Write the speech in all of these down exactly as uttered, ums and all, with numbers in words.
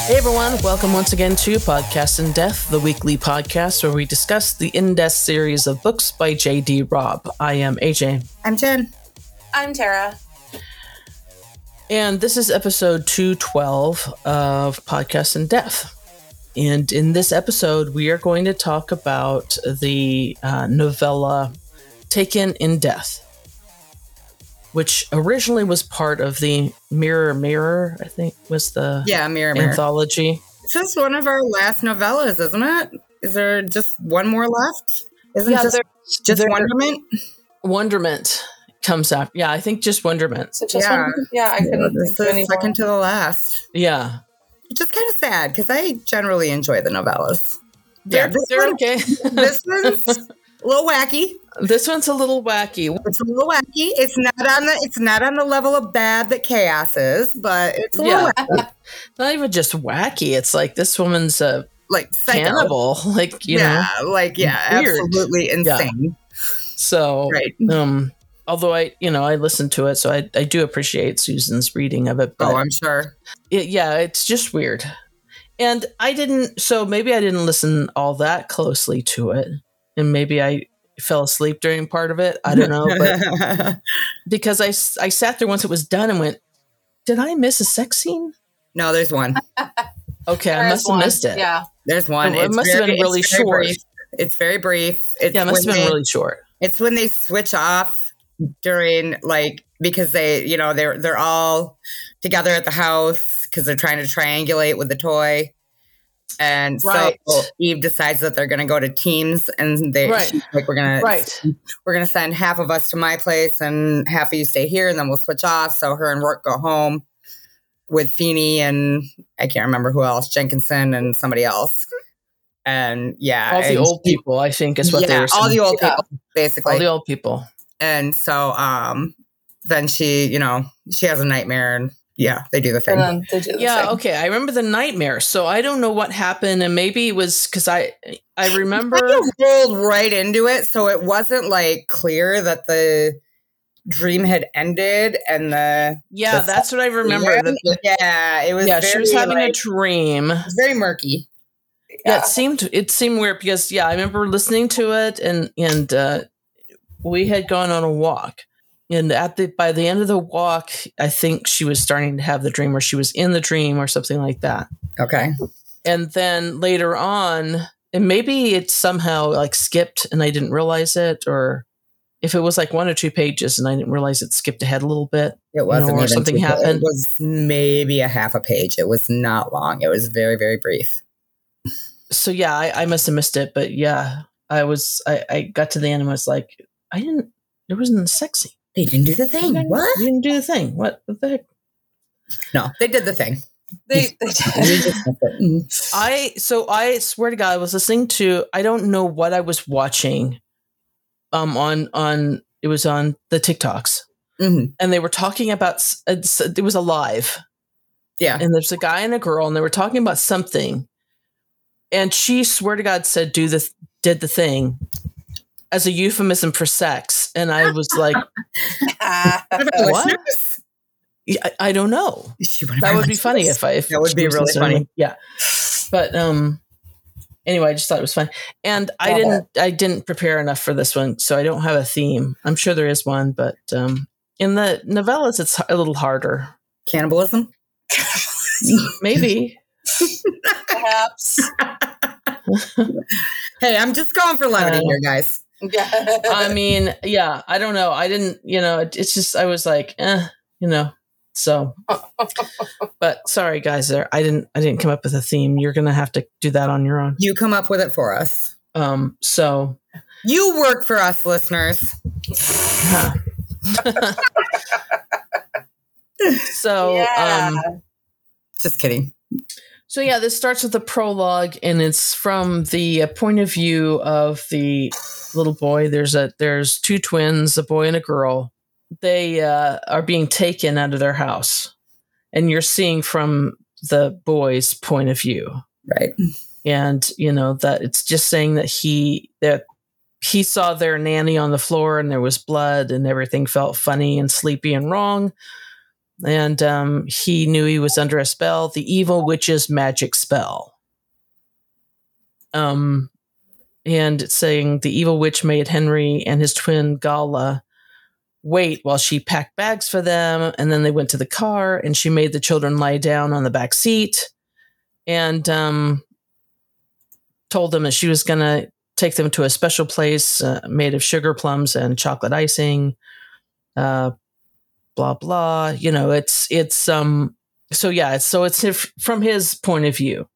Hey everyone, welcome once again to Podcast in Death, the weekly podcast where we discuss the In-Death series of books by J D. Robb. I am A J. I'm Jen. I'm Tara. And this is episode two twelve of Podcast in Death. And in this episode, we are going to talk about the uh, novella Taken in Death, which originally was part of the Mirror Mirror, I think was the yeah, Mirror Mirror anthology. This is one of our last novellas, isn't it? Is there just one more left? Isn't yeah, just, just there, Wonderment? Wonderment comes up. Yeah, I think just Wonderment. Just yeah. Wonderment? Yeah, I couldn't yeah, this think of is second to the last. Yeah. Which is kind of sad because I generally enjoy the novellas. They're, yeah, this they're one, okay. This one's a little wacky. This one's a little wacky. It's a little wacky. It's not on the it's not on the level of bad that Chaos is, but it's a Yeah. little wacky. Not even just wacky. It's like this woman's a Like psycho. cannibal. Like, you yeah, know. like yeah, Weird. absolutely insane. Yeah. So Right. um although I you know, I listened to it, so I, I do appreciate Susan's reading of it. But Oh, I'm sure. it, yeah, it's just weird. And I didn't so maybe I didn't listen all that closely to it. And maybe I fell asleep during part of it. I don't know. But because I, I sat there once it was done and went, did I miss a sex scene? No, there's one. Okay, There I is must have one. missed it. Yeah. There's one. Oh, it It's must have been really it's very short. brief. It's very brief. It's Yeah, it must have when been they- really short. It's when they switch off during like because they, you know, they're they're all together at the house because they're trying to triangulate with the toy. And Right. so Eve decides that they're going to go to teams, and they Right. she's like, we're gonna Right. we're gonna send half of us to my place and half of you stay here, and then we'll switch off. So her and Rourke go home with Feeney and I can't remember who else, Jenkinson and somebody else. And yeah, All the and old she- people, I think, is what yeah, they were saying. all the old Yeah. people, basically. All the old people. And so um then she, you know, she has a nightmare and yeah, they do the thing. And then they do the Yeah, thing. okay. I remember the nightmare. So I don't know what happened, and maybe it was because I I remember. Kind of rolled right into it, so it wasn't like clear that the dream had ended and the Yeah, the- that's what I remember. The- the- yeah, it was yeah, very, she was having a like, dream. it was very murky. Yeah, it seemed it seemed weird because yeah, I remember listening to it, and and uh, we had gone on a walk, and at the by the end of the walk, I think she was starting to have the dream, or she was in the dream, or something like that. Okay. And then later on, and maybe it somehow like skipped, and I didn't realize it, or if it was like one or two pages, and I didn't realize it skipped ahead a little bit. It wasn't or even something too- happened. It was maybe a half a page. It was not long. It was very, very brief. So yeah, I, I must have missed it, but yeah, I was I, I got to the end and was like, I didn't. There wasn't sexy. They didn't do the thing. What? You didn't do the thing. What the heck? No, they did the thing. They, they You did. just missed it. Mm. I so I swear to God, I was listening to. I don't know what I was watching. Um, on on it was on the TikToks, Mhm. and they were talking about. s- it's- It was a live, Yeah. and there's a guy and a girl, and they were talking about something, and she swear to God said, "Do the did the thing." As a euphemism for sex, and I was like, What? Listeners? yeah, I, I don't know. Is she one of That our would be funny listeners? if I if That would she be was really listening. funny. Yeah, but um, anyway, I just thought it was fun, and I Love didn't I didn't prepare enough for this one, so I don't have a theme. I'm sure there is one, but um, in the novellas, it's a little harder. Cannibalism? Maybe. Perhaps. Hey, I'm just going for levity Uh, here, guys. I mean, yeah, I don't know. I didn't, you know, it, it's just I was like, eh, you know. So, but sorry, guys, there. I didn't. I didn't come up with a theme. You're gonna have to do that on your own. You come up with it for us. Um. So. You work for us, listeners. Huh. so. Yeah. Um. Just kidding. So yeah, this starts with a prologue, and it's from the uh, point of view of the little boy. There's a there's two twins, a boy and a girl. They uh, are being taken out of their house, and you're seeing from the boy's point of view. Right. And you know that it's just saying that he that he saw their nanny on the floor, and there was blood, and everything felt funny and sleepy and wrong. And um, he knew he was under a spell, the evil witch's magic spell. Um, and it's saying the evil witch made Henry and his twin Gala wait while she packed bags for them. And then they went to the car and she made the children lie down on the back seat and um, told them that she was going to take them to a special place uh, made of sugar plums and chocolate icing, uh, blah, blah. You know, it's, it's, um, so yeah, it's, so it's if, from his point of view.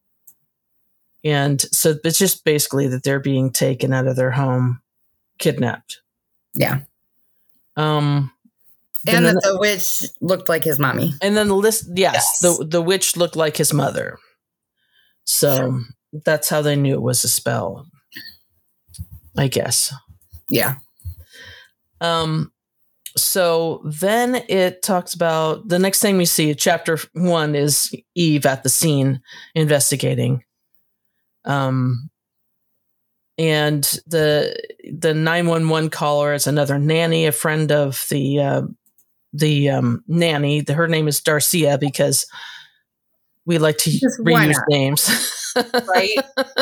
And so it's just basically that they're being taken out of their home, kidnapped. Yeah. Um, and then, that the witch looked like his mommy. And then the list, yes, Yes. the the witch looked like his mother. So that's how they knew it was a spell, I guess. Yeah. Um. So then it talks about the next thing we see. Chapter one is Eve at the scene investigating. Um. And the the nine one one caller is another nanny, a friend of the uh, the um, nanny. Her name is Darcia because we like to Just why reuse not? names, Right?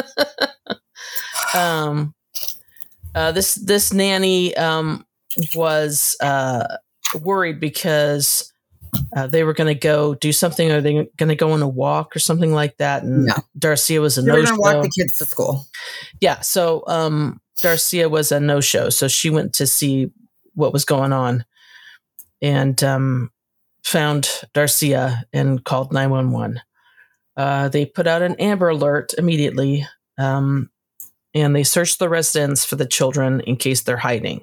um, uh, this this nanny um, was uh, worried because uh, they were going to go do something. Or they going to go on a walk or something like that? And No. Darcia was a They were no going to walk show. the kids to school. Yeah, so um, Darcia was a no-show, so she went to see what was going on and um, found Darcia and called nine one one. Uh, they put out an Amber Alert immediately, um, and they searched the residence for the children in case they're hiding.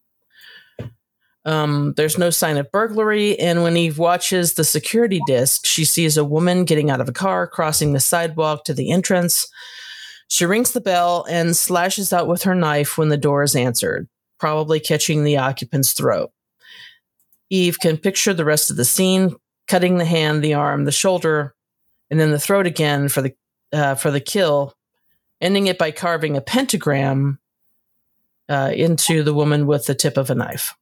Um, there's no sign of burglary, and when Eve watches the security disc, she sees a woman getting out of a car, crossing the sidewalk to the entrance. She rings the bell and slashes out with her knife when the door is answered, probably catching the occupant's throat. Eve can picture the rest of the scene, cutting the hand, the arm, the shoulder, and then the throat again for the uh, for the kill, ending it by carving a pentagram uh, into the woman with the tip of a knife.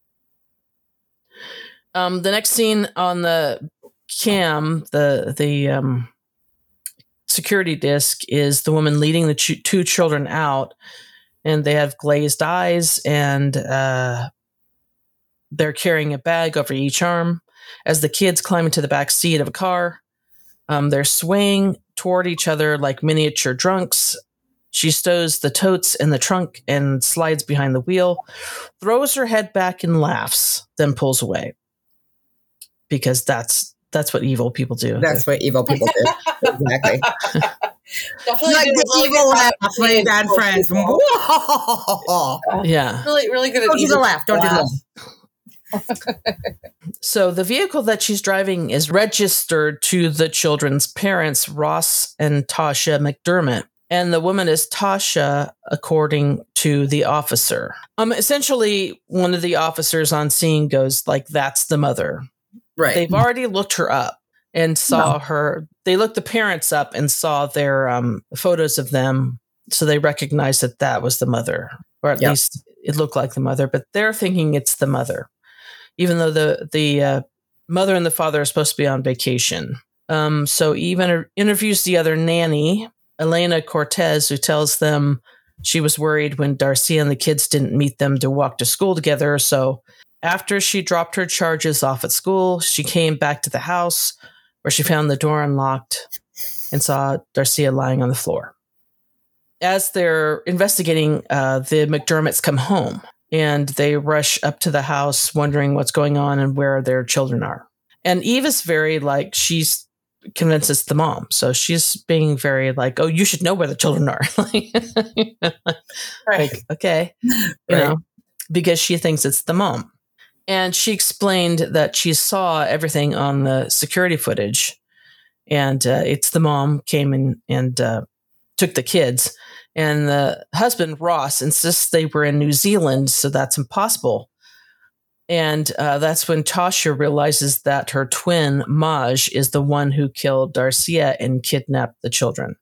Um, the next scene on the cam, the the um, security disc, is the woman leading the ch- two children out, and they have glazed eyes, and uh, they're carrying a bag over each arm. As the kids climb into the back seat of a car, um, they're swaying toward each other like miniature drunks. She stows the totes in the trunk and slides behind the wheel, throws her head back and laughs, then pulls away. Because that's that's what evil people do. That's what evil people do. Exactly. Definitely Like do a the really evil good laugh, job my being bad evil friends. people. Yeah. Really, really good at Don't do the evil laugh. Don't do the laugh. So the vehicle that she's driving is registered to the children's parents, Ross and Tasha McDermott. And the woman is Tasha, according to the officer. Um, essentially, one of the officers on scene goes like, that's the mother. Right. They've already looked her up and saw No. her. They looked the parents up and saw their um, photos of them. So they recognized that that was the mother, or at Yep. least it looked like the mother, but they're thinking it's the mother, even though the, the uh, mother and the father are supposed to be on vacation. Um, so Eve inter- interviews the other nanny, Elena Cortez, who tells them she was worried when Darcia and the kids didn't meet them to walk to school together. So after she dropped her charges off at school, she came back to the house where she found the door unlocked and saw Darcia lying on the floor. As they're investigating, uh, the McDermotts come home and they rush up to the house wondering what's going on and where their children are. And Eve is very like, she's convinced it's the mom. So she's being very like, oh, you should know where the children are. Right. Like, okay, you Right. know, because she thinks it's the mom. And she explained that she saw everything on the security footage, and uh, it's the mom came in and uh, took the kids. And the husband, Ross, insists they were in New Zealand, so that's impossible. And uh, that's when Tasha realizes that her twin, Maj, is the one who killed Darcia and kidnapped the children.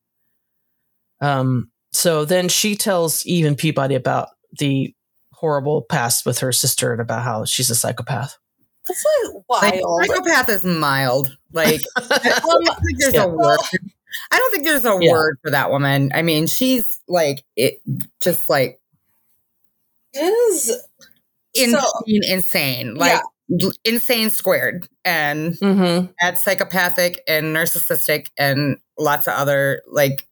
Um, so then she tells Eve and Peabody about the horrible past with her sister and about how she's a psychopath. That's like wild. Like, psychopath is mild. Like, I don't think there's Yeah. a word. I don't think there's a Yeah. word for that woman. I mean, she's like it, just like It is insane, So- insane, like l- insane squared, and Mm-hmm. add psychopathic and narcissistic and lots of other like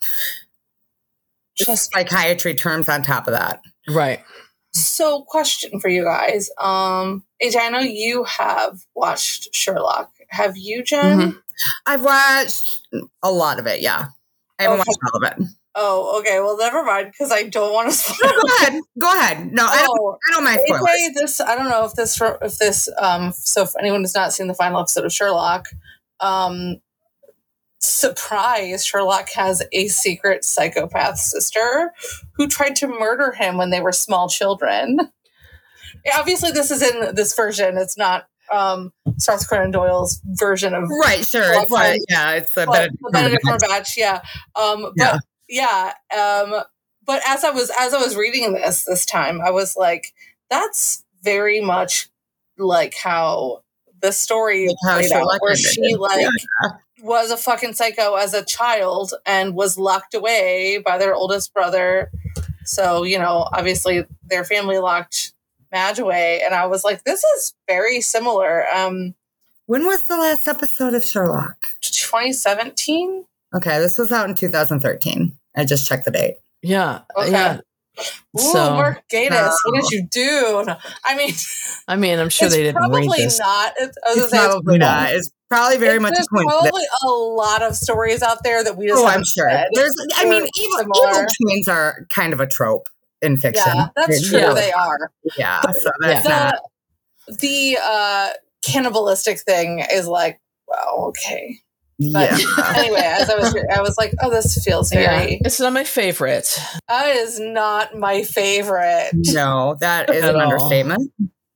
just psychiatry terms on top of that. Right. so. Question for you guys. Um, A J, I know you have watched Sherlock. Have you, Jen? Mhm. I've watched a lot of it. Yeah, I haven't Okay. watched all of it. Oh, okay. Well, never mind, because I don't want to spoil. No, go ahead. Go ahead. No, I don't. Oh, I don't mind spoilers. A J, this I don't know if this if this um so if anyone has not seen the final episode of Sherlock, um surprise, Sherlock has a secret psychopath sister who tried to murder him when they were small children. Obviously, this is in this version. It's not um Arthur Conan Doyle's version of Right. Sure. Well, It's a, yeah. It's a but, Benedict but Benedict Cumberbatch. Cumberbatch, yeah. Um, Yeah. but yeah, um, but as I was as I was reading this this time, I was like, that's very much like how the story Like how played out, Sherlock where ended. she like Yeah. was a fucking psycho as a child and was locked away by their oldest brother. So you know, obviously, their family locked Madge away, and I was like, this is very similar. Um, When was the last episode of Sherlock? twenty seventeen. Okay, this was out in two thousand thirteen. I just checked the date. Yeah. Okay. Yeah. Ooh, So, Mark Gatiss, what did you do? No, I mean, I mean, I'm sure it's they didn't probably read this. not. It's, I was It's gonna say, probably no. not. It's probably very it's- much a there's coincidence. probably a lot of stories out there that we just Oh, I'm haven't sure. read. There's, I mean, Or evil, similar. evil twins are kind of a trope in fiction. Yeah, that's true. Yeah. They are. Yeah, so that's not. The, the uh, cannibalistic thing is like, well, okay. But Yeah. anyway, as I was, I was like, oh, this feels Yeah. very. It's not my favorite. That is not my favorite. No, that is At an all. understatement.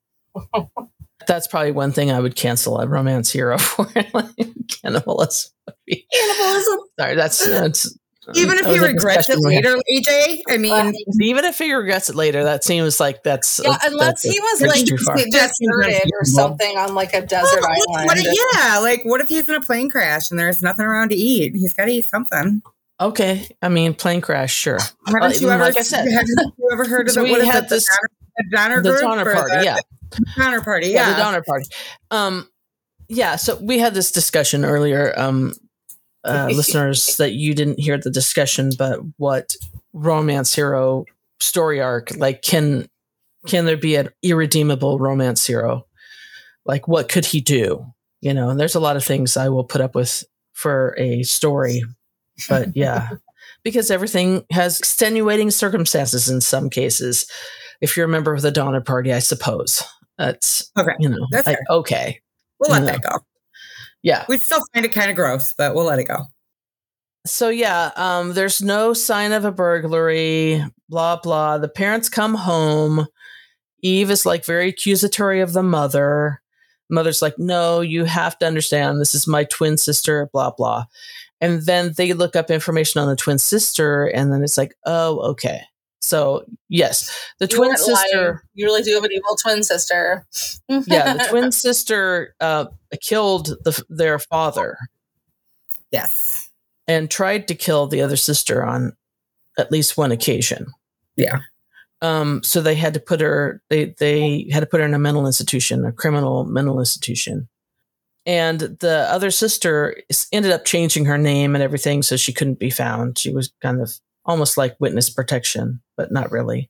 That's probably one thing I would cancel a romance hero for. Like, cannibalism. would be- Cannibalism. Sorry, that's, that's Even if that was he a regrets it discussion we had. later, A J, I mean, Even if he regrets it later, that seems like that's Yeah, unless that's a he was bridge like too far. That seems deserted or unreasonable. something on like a desert What- island. what- yeah, like what if he's in a plane crash and there's nothing around to eat? He's got to eat something. Okay, I mean, plane crash, sure. Haven't you Uh, ever? like I said, haven't you ever heard of so the we what is had it, this- the Donner, the Donner The group Donner or Party, the yeah, Donner Party, yeah, yeah. the Donner Party. Um, yeah, so we had this discussion earlier, um, uh, listeners, that you didn't hear the discussion, but what romance hero story arc, like, can can there be an irredeemable romance hero? Like, what could he do? You know, and there's a lot of things I will put up with for a story, but yeah, because everything has extenuating circumstances in some cases. If you're a member of the Donner Party, I suppose that's Okay, you know, that's I- fair. okay, We'll let No. that go. yeah. We'd still find it kind of gross, but we'll let it go. So yeah, um, there's no sign of a burglary. Blah blah. The parents come home. Eve is like very accusatory of the mother. Mother's like, no, you have to understand. This is my twin sister. Blah blah. And then they look up information on the twin sister, and then it's like, oh, okay. So yes, the You twin weren't lying. sister. You really do have an evil twin sister. Yeah, the twin sister uh, killed the, their father Yes. and tried to kill the other sister on at least one occasion. Yeah. Um, so they had to put her. They they had to put her in a mental institution, a criminal mental institution. And the other sister is- ended up changing her name and everything, so she couldn't be found. She was kind of almost like witness protection, but not really.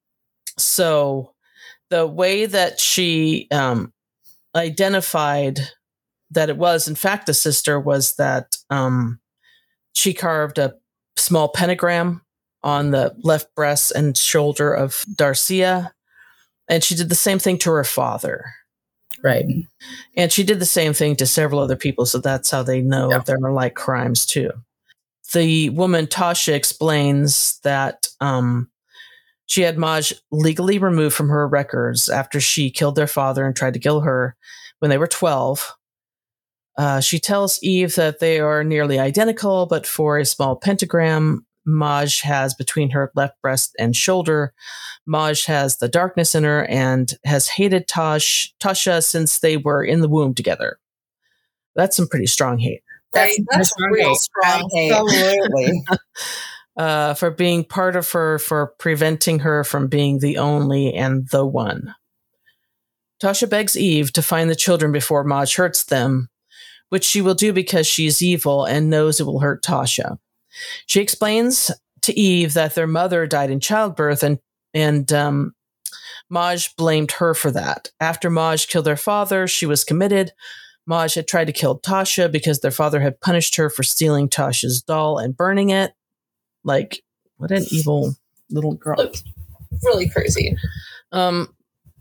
So the way that she um, identified that it was, in fact, the sister was that um, she carved a small pentagram on the left breast and shoulder of Darcia. And she did the same thing to her father. Right. And she did the same thing to several other people. So that's how they know Yeah. there are like crimes too. The woman, Tasha, explains that um, she had Maj legally removed from her records after she killed their father and tried to kill her when they were twelve. Uh, she tells Eve that they are nearly identical, but for a small pentagram, Maj has between her left breast and shoulder. Maj has the darkness in her and has hated Tosh, Tasha since they were in the womb together. That's some pretty strong hate. Right? That's, That's real hate. strong hate. Absolutely. uh, for being part of her, for preventing her from being the only and the one. Tasha begs Eve to find the children before Maj hurts them, which she will do because she is evil and knows it will hurt Tasha. She explains to Eve that their mother died in childbirth, and and um, Maj blamed her for that. After Maj killed their father, she was committed. Maj had tried to kill Tasha because their father had punished her for stealing Tasha's doll and burning it. Like, what an evil little girl. Really crazy. Um,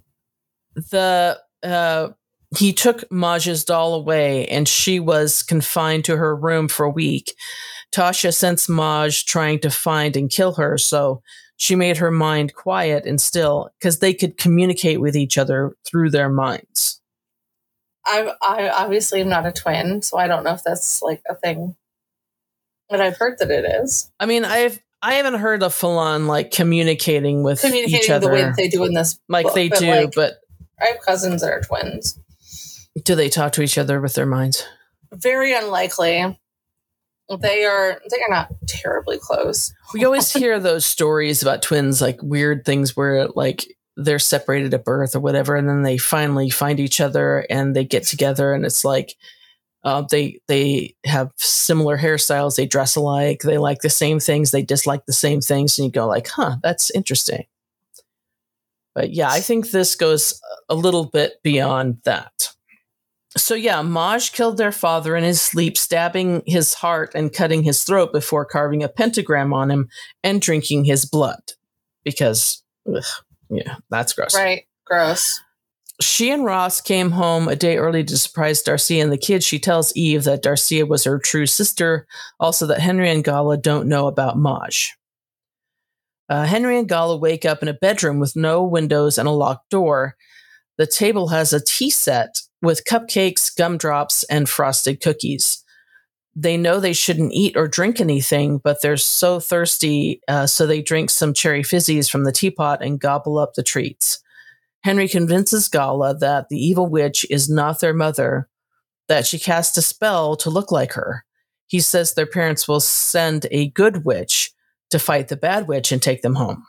the uh, he took Maj's doll away, and she was confined to her room for a week. Tasha sensed Maj trying to find and kill her, so she made her mind quiet and still, because they could communicate with each other through their minds. I I obviously am not a twin, so I don't know if that's like a thing. But I've heard that it is. I mean, I've I haven't heard of full on like communicating with communicating each other the way that they do in this like book, they but do, like, but I have cousins that are twins. Do they talk to each other with their minds? Very unlikely. They are they are not terribly close. We always hear those stories about twins, like weird things where like they're separated at birth or whatever, and then they finally find each other and they get together, and it's like uh, they they have similar hairstyles, they dress alike, they like the same things, they dislike the same things, and you go like, huh, that's interesting. But yeah, I think this goes a little bit beyond that. So yeah, Maj killed their father in his sleep, stabbing his heart and cutting his throat before carving a pentagram on him and drinking his blood. Because, ugh, yeah, that's gross. Right, gross. She and Ross came home a day early to surprise Darcia and the kids. She tells Eve that Darcia was her true sister, also that Henry and Gala don't know about Maj. Uh, Henry and Gala wake up in a bedroom with no windows and a locked door. The table has a tea set with cupcakes, gumdrops, and frosted cookies. They know they shouldn't eat or drink anything, but they're so thirsty, uh, so they drink some cherry fizzies from the teapot and gobble up the treats. Henry convinces Gala that the evil witch is not their mother, that she cast a spell to look like her. He says their parents will send a good witch to fight the bad witch and take them home.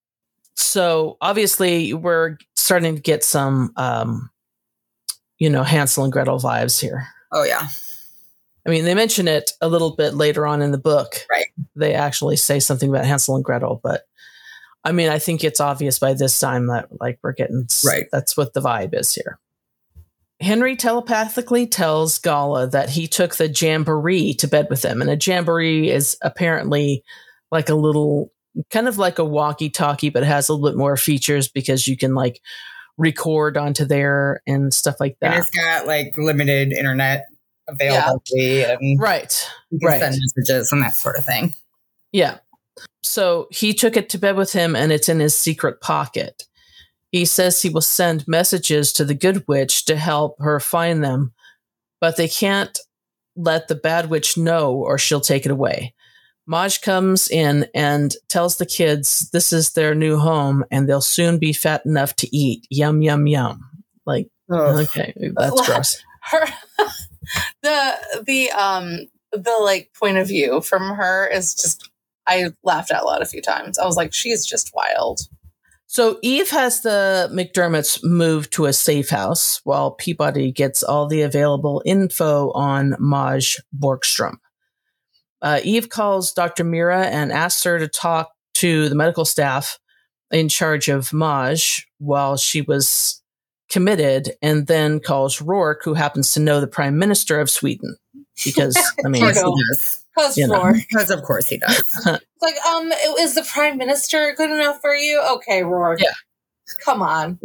So obviously we're starting to get some, um, you know, Hansel and Gretel vibes here. Oh, yeah. I mean, they mention it a little bit later on in the book. Right. They actually say something about Hansel and Gretel, but I mean, I think it's obvious by this time that like we're getting, right. That's what the vibe is here. Henry telepathically tells Gala that he took the jamboree to bed with him. And a jamboree is apparently like a little, kind of like a walkie-talkie, but it has a little bit more features because you can like record onto there and stuff like that. And it's got like limited internet availability. Yeah. And right. You can right. send messages and that sort of thing. Yeah. So he took it to bed with him and it's in his secret pocket. He says he will send messages to the good witch to help her find them, but they can't let the bad witch know or she'll take it away. Maj comes in and tells the kids this is their new home and they'll soon be fat enough to eat. Yum, yum, yum. Like, oh. Okay, that's gross. Her, the, the, um, the like point of view from her is just, I laughed out loud a few times. I was like, she's just wild. So Eve has the McDermotts move to a safe house while Peabody gets all the available info on Maj Borgstrom. Uh, Eve calls Doctor Mira and asks her to talk to the medical staff in charge of Maj while she was committed, and then calls Rourke, who happens to know the Prime Minister of Sweden. Because, I mean, of course he does. Because, you know. Because of course he does. It's like, um, is the Prime Minister good enough for you? Okay, Rourke. Yeah. Come on.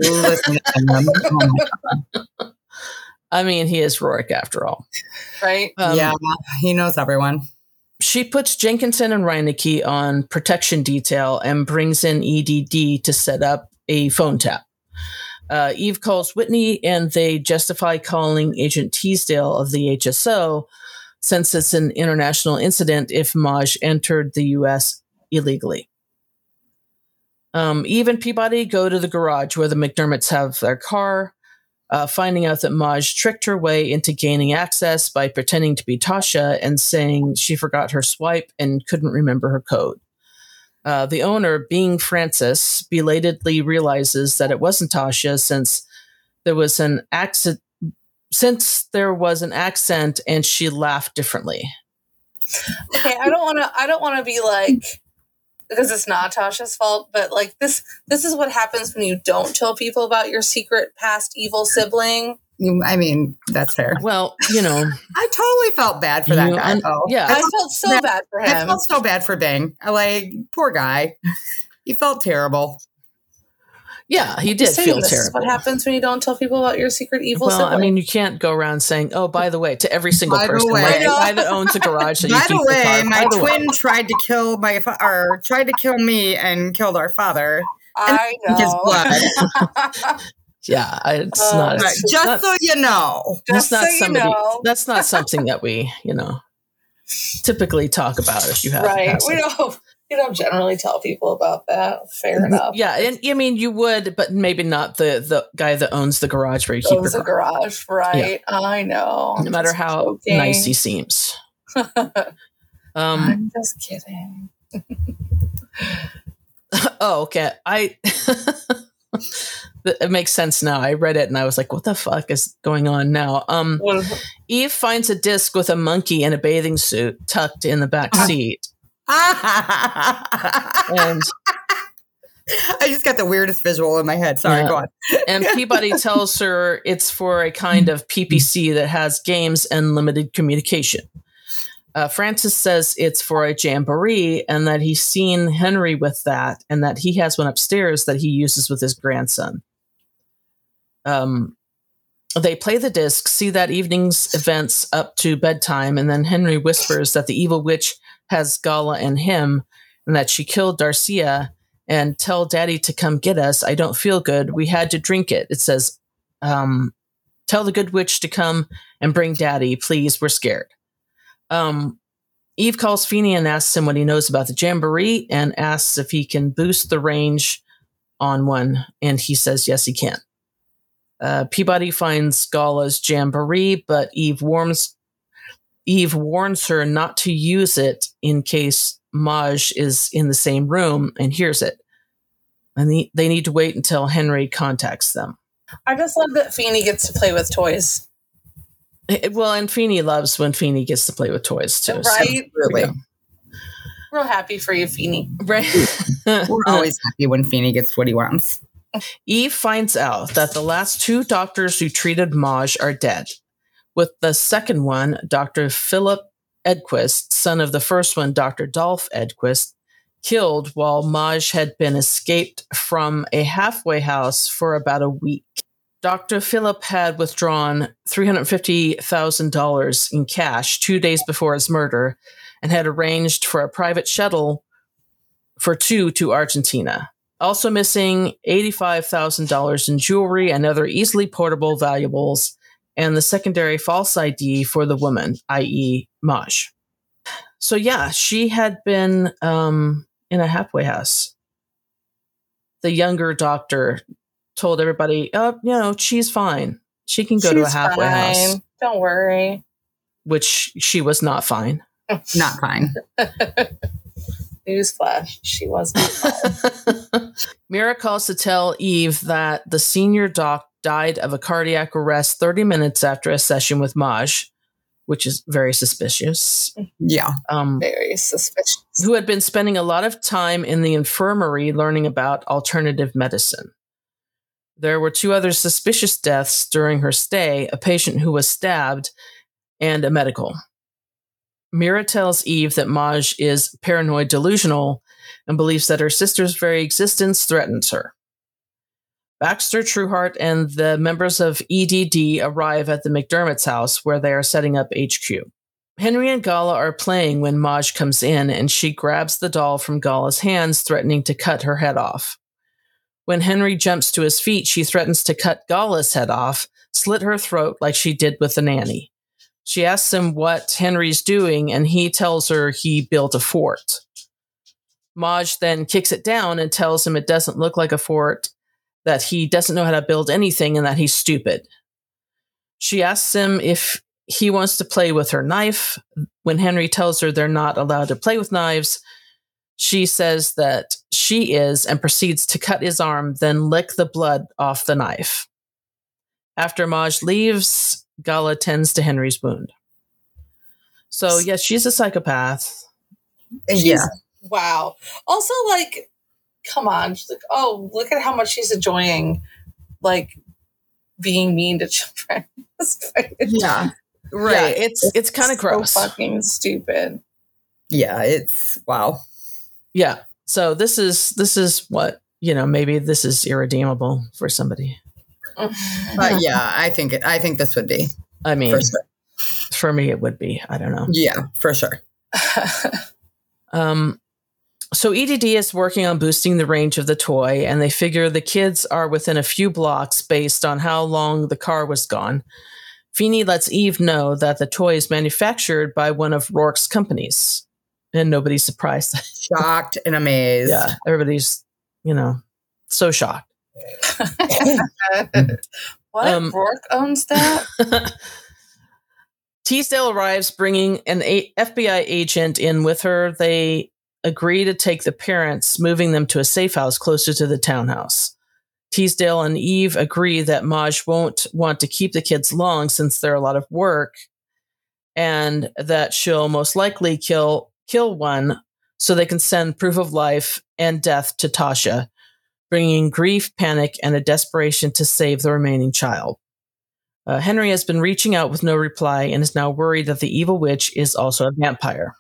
I mean, he is Rourke after all. Right? Um, yeah, he knows everyone. She puts Jenkinson and Reinecke on protection detail and brings in E D D to set up a phone tap. Uh, Eve calls Whitney and they justify calling Agent Teasdale of the H S O since it's an international incident if Maj entered the U S illegally. Um, Eve and Peabody go to the garage where the McDermotts have their car, uh, finding out that Maj tricked her way into gaining access by pretending to be Tasha and saying she forgot her swipe and couldn't remember her code. Uh, the owner, being Francis, belatedly realizes that it wasn't Tasha since there was an accent, since there was an accent and she laughed differently. Okay, I don't want to. I don't want to be like, because it's not Tasha's fault, but like this. This is what happens when you don't tell people about your secret past evil sibling. You- I mean, that's fair. Well, you know, I totally felt bad for that You guy. un- though. yeah. I felt so Yeah, bad for I him. felt so bad for Bing. I Like, poor guy. He felt terrible. yeah, he did Saying feel this is terrible. what happens when you don't tell people about your secret evil Well, sibling. I mean, you can't go around saying, "Oh, by the way," to every single By the person, way- like I the know. guy that owns a garage that you By keep the your way, car. my By the way. twin tried to kill my fa- or tried to kill me and killed our father. I His know. blood. Yeah, I- it's Uh, not. But It's just not, so you know. that's Just not so you somebody. know. That's not something that we, you know, typically talk about if you have. Right. past We life. don't. We don't generally tell people about that. Fair enough. Yeah, and I mean, you would, but maybe not the the guy that owns the garage where you keep Owns your a car. garage, right? I know. No matter Just how joking. nice he seems. Um. I'm just kidding. Oh, okay. I. It makes sense now. I read it and I was like, "What the fuck is going on now?" Um. What- Eve finds a disc with a monkey in a bathing suit tucked in the back seat, and I just got the weirdest visual in my head. Sorry, Yeah. go on. and Peabody tells her it's for a kind of P P C that has games and limited communication. Uh, Francis says it's for a jamboree and that he's seen Henry with that, and that he has one upstairs that he uses with his grandson. Um, they play the disc, see that evening's events up to bedtime, and then Henry whispers that the evil witch has Gala and him, and that she killed Darcia, and tell Daddy to come get us. I don't feel good. We had to drink it. It says, um, tell the good witch to come and bring Daddy, please. We're scared. Um, Eve calls Feeney and asks him what he knows about the jamboree and asks if he can boost the range on one, and he says yes, he can. Uh, Peabody finds Gala's jamboree, but Eve warns Eve warns her not to use it in case Maj is in the same room and hears it. And the, they need to wait until Henry contacts them. I just love that Feeney gets to play with toys. Eh, Well, and Feeney loves when Feeney gets to play with toys too. so- Right? Really. Yeah. Real happy for you, Feeney. Right. We're always happy when Feeney gets what he wants. Eve finds out that the last two doctors who treated Maj are dead, with the second one, Doctor Philip Edquist, son of the first one, Doctor Dolph Edquist, killed while Maj had been escaped from a halfway house for about a week. Doctor Philip had withdrawn three hundred fifty thousand dollars in cash two days before his murder and had arranged for a private shuttle for two to Argentina. Also missing eighty-five thousand dollars in jewelry and other easily portable valuables, and the secondary false I D for the woman, that is. Maj. So yeah, she had been um, in a halfway house. The younger doctor told everybody, oh, you know, she's fine. She can go to a She's halfway house, fine. Don't worry. which she was not fine. Not fine. Newsflash, she was not fine. Mira calls to tell Eve that the senior doc died of a cardiac arrest thirty minutes after a session with Maj, which is very suspicious. Yeah. Um, Very suspicious. who had been spending a lot of time in the infirmary learning about alternative medicine. There were two other suspicious deaths during her stay, a patient who was stabbed and a medical. Mira tells Eve that Maj is paranoid delusional and believes that her sister's very existence threatens her. Baxter, Trueheart, and the members of E D D arrive at the McDermott's house where they are setting up H Q. Henry and Gala are playing when Maj comes in, and she grabs the doll from Gala's hands, threatening to cut her head off. When Henry jumps to his feet, she threatens to cut Gala's head off, slit her throat like she did with the nanny. She asks him what Henry's doing, and he tells her he built a fort. Maj then kicks it down and tells him it doesn't look like a fort, that he doesn't know how to build anything, and that he's stupid. She asks him if he wants to play with her knife. When Henry tells her they're not allowed to play with knives, she says that she is and proceeds to cut his arm, then lick the blood off the knife. After Maj leaves, Gala tends to Henry's wound. So, yes, she's a psychopath. She's, yeah. Wow. Also, like, come on. She's like, oh, look at how much she's enjoying, like, being mean to children. Yeah. Right. Yeah, it's it's, it's kind of so gross. Fucking stupid. Yeah, it's wow. Yeah. So this is this is what, you know, maybe this is irredeemable for somebody. But yeah, I think it, I think this would be. I mean, for, sure. for me, it would be. I don't know. Yeah, for sure. um, so E D D is working on boosting the range of the toy, and they figure the kids are within a few blocks based on how long the car was gone. Feeny lets Eve know that the toy is manufactured by one of Rourke's companies, and nobody's surprised. Shocked and amazed. Yeah, everybody's, you know, so shocked. What? Um, Rourke owns that? Teasdale arrives bringing an a- F B I agent in with her. They agree to take the parents, moving them to a safe house closer to the townhouse. Teasdale and Eve agree that Maj won't want to keep the kids long since they're a lot of work, and that she'll most likely kill kill one so they can send proof of life and death to Tasha, bringing grief, panic, and a desperation to save the remaining child. Uh, Henry has been reaching out with no reply and is now worried that the evil witch is also a vampire.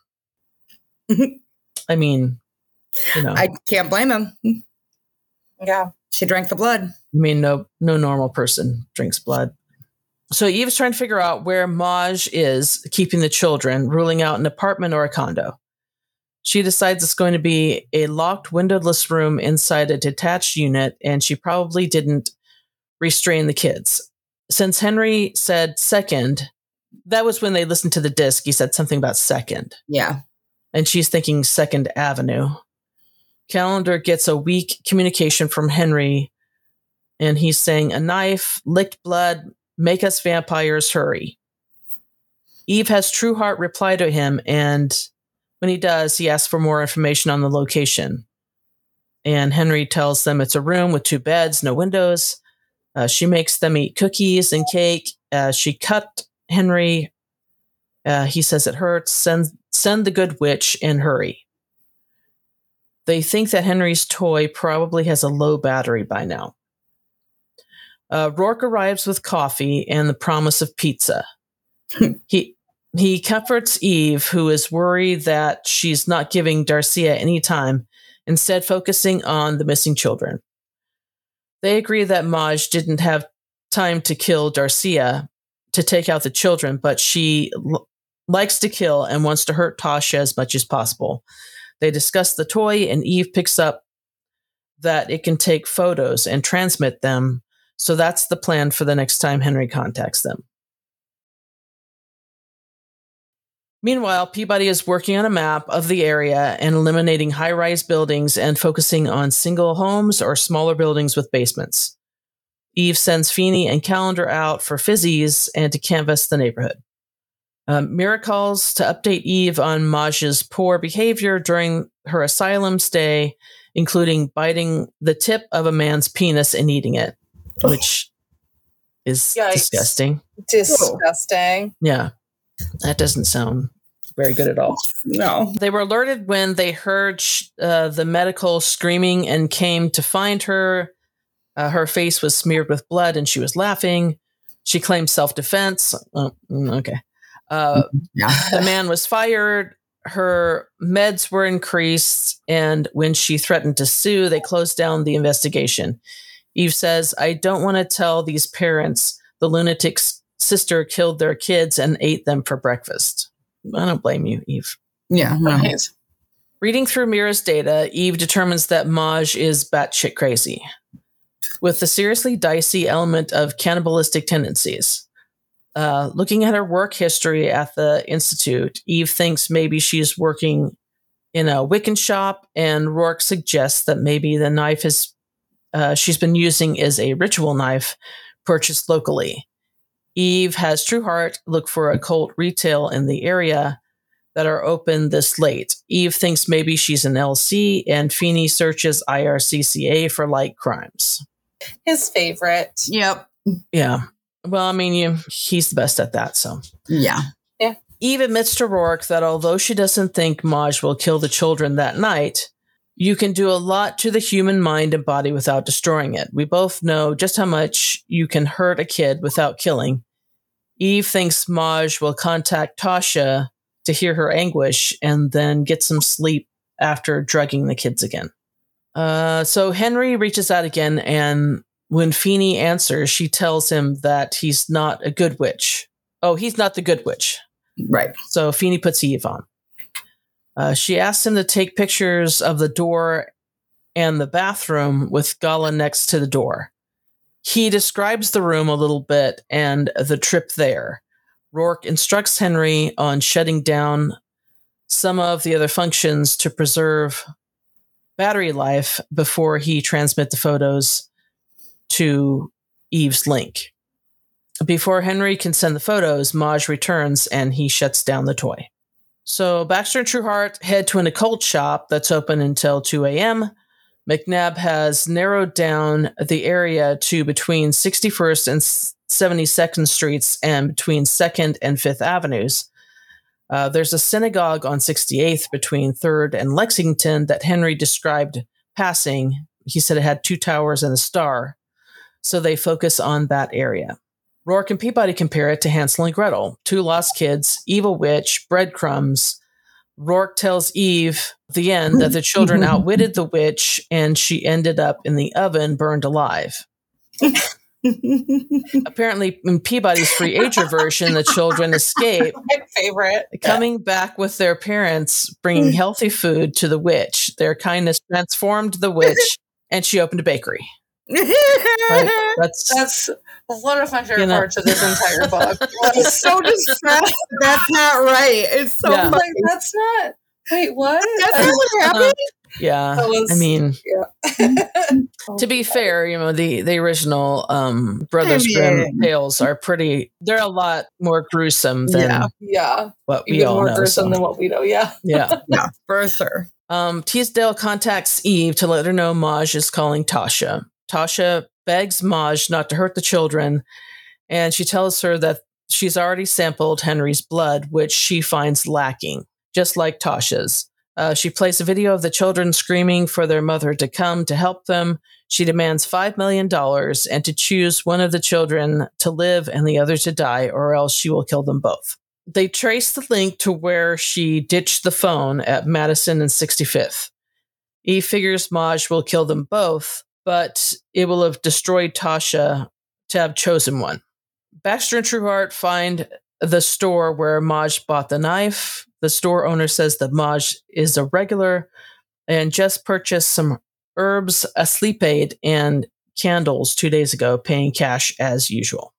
I mean, you know. I can't blame him. Yeah. She drank the blood. I mean, no, no normal person drinks blood. So Eve's trying to figure out where Maj is keeping the children, ruling out an apartment or a condo. She decides it's going to be a locked, windowless room inside a detached unit, and she probably didn't restrain the kids. Since Henry said second, that was when they listened to the disc. He said something about second. Yeah. And she's thinking Second Avenue. Calendar gets a weak communication from Henry, and he's saying, a knife, licked blood, make us vampires, hurry. Eve has Trueheart reply to him, and when he does, he asks for more information on the location. And Henry tells them it's a room with two beds, no windows. Uh, she makes them eat cookies and cake. Uh, she cut Henry. Uh, he says it hurts. Send, send the good witch and hurry. They think that Henry's toy probably has a low battery by now. Uh, Rourke arrives with coffee and the promise of pizza. he he comforts Eve, who is worried that she's not giving Darcia any time, instead focusing on the missing children. They agree that Maj didn't have time to kill Darcia to take out the children, but she l- likes to kill and wants to hurt Tasha as much as possible. They discuss the toy, and Eve picks up that it can take photos and transmit them, so that's the plan for the next time Henry contacts them. Meanwhile, Peabody is working on a map of the area and eliminating high-rise buildings and focusing on single homes or smaller buildings with basements. Eve sends Feeny and Calendar out for fizzies and to canvass the neighborhood. Um, Mira calls to update Eve on Maj's poor behavior during her asylum stay, including biting the tip of a man's penis and eating it, which is Yikes. disgusting. Disgusting. Yeah, that doesn't sound very good at all. No. They were alerted when they heard sh- uh, the medical screaming and came to find her. Uh, her face was smeared with blood and she was laughing. She claimed self-defense. Oh, okay. Uh, yeah. The man was fired. Her meds were increased. And when she threatened to sue, they closed down the investigation. Eve says, I don't want to tell these parents the lunatic's sister killed their kids and ate them for breakfast. I don't blame you, Eve. Yeah. No. Right. Reading through Mira's data, Eve determines that Maj is batshit crazy, with the seriously dicey element of cannibalistic tendencies. Uh, looking at her work history at the Institute, Eve thinks maybe she's working in a Wiccan shop, and Rourke suggests that maybe the knife is uh, she's been using is a ritual knife purchased locally. Eve has Trueheart look for occult retail in the area that are open this late. Eve thinks maybe she's an L C, and Feeney searches I R C C A for light crimes. His favorite. Yep. Yeah. Well, I mean, you, he's the best at that, so. Yeah. Yeah. Eve admits to Rourke that although she doesn't think Maj will kill the children that night, you can do a lot to the human mind and body without destroying it. We both know just how much you can hurt a kid without killing. Eve thinks Maj will contact Tasha to hear her anguish and then get some sleep after drugging the kids again. Uh, so Henry reaches out again, and when Feeney answers, she tells him that he's not a good witch. Oh, he's not the good witch. Right. So Feeney puts Eve on. Uh, she asks him to take pictures of the door and the bathroom with Gala next to the door. He describes the room a little bit and the trip there. Rourke instructs Henry on shutting down some of the other functions to preserve battery life before he transmits the photos to Eve's link. Before Henry can send the photos, Maj returns and he shuts down the toy. So Baxter and Trueheart head to an occult shop that's open until two a.m. McNabb has narrowed down the area to between sixty-first and seventy-second Streets and between second and fifth Avenues. Uh, there's a synagogue on sixty-eighth between third and Lexington that Henry described passing. He said it had two towers and a star. So they focus on that area. Rourke and Peabody compare it to Hansel and Gretel, two lost kids, evil witch, breadcrumbs. Rourke tells Eve at the end that the children outwitted the witch and she ended up in the oven burned alive. Apparently, in Peabody's free ager version, the children escape, My favorite. coming back with their parents, bringing healthy food to the witch. Their kindness transformed the witch, and she opened a bakery. Right? That's, That's one of my favorite You know. parts of this entire book. It's so distressed. That's not right. It's so Yeah. I'm funny. like, that's not. Wait, what? That's not what happened. yeah. That was- I mean, Yeah. to be fair, you know, the, the original um, Brothers I Grimm mean- tales are pretty, they're a lot more gruesome than Yeah. Yeah. what we Even all more know. gruesome so, than what we know. Yeah. yeah. Yeah, for sure. Um, Teasdale contacts Eve to let her know Maj is calling Tasha. Tasha begs Maj not to hurt the children, and she tells her that she's already sampled Henry's blood, which she finds lacking, just like Tasha's. Uh, she plays a video of the children screaming for their mother to come to help them. She demands five million dollars and to choose one of the children to live and the other to die, or else she will kill them both. They trace the link to where she ditched the phone at Madison and sixty-fifth. Eve figures Maj will kill them both, but it will have destroyed Tasha to have chosen one. Baxter and Trueheart find the store where Maj bought the knife. The store owner says that Maj is a regular and just purchased some herbs, a sleep aid, and candles two days ago, paying cash as usual.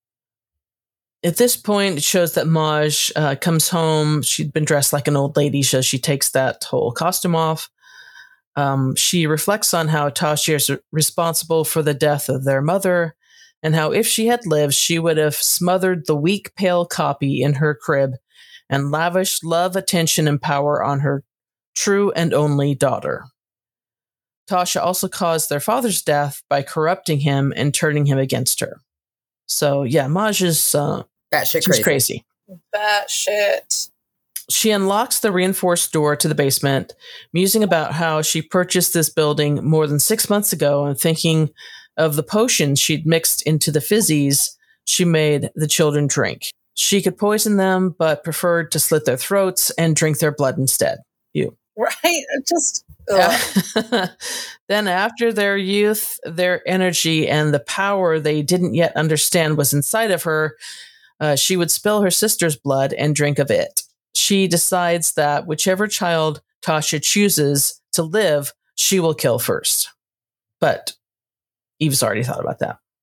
At this point, it shows that Maj uh, comes home. She'd been dressed like an old lady, so she takes that whole costume off. Um, she reflects on how Tasha is responsible for the death of their mother, and how if she had lived, she would have smothered the weak, pale copy in her crib and lavished love, attention, and power on her true and only daughter. Tasha also caused their father's death by corrupting him and turning him against her. So, yeah, Maj is uh, That shit she's crazy. crazy. That shit. She unlocks the reinforced door to the basement, musing about how she purchased this building more than six months ago and thinking of the potions she'd mixed into the fizzies she made the children drink. She could poison them, but preferred to slit their throats and drink their blood instead. You. Right? Just. Ugh. Then after their youth, their energy and the power they didn't yet understand was inside of her, uh, she would spill her sister's blood and drink of it. She decides that whichever child Tasha chooses to live, she will kill first. But Eve's already thought about that.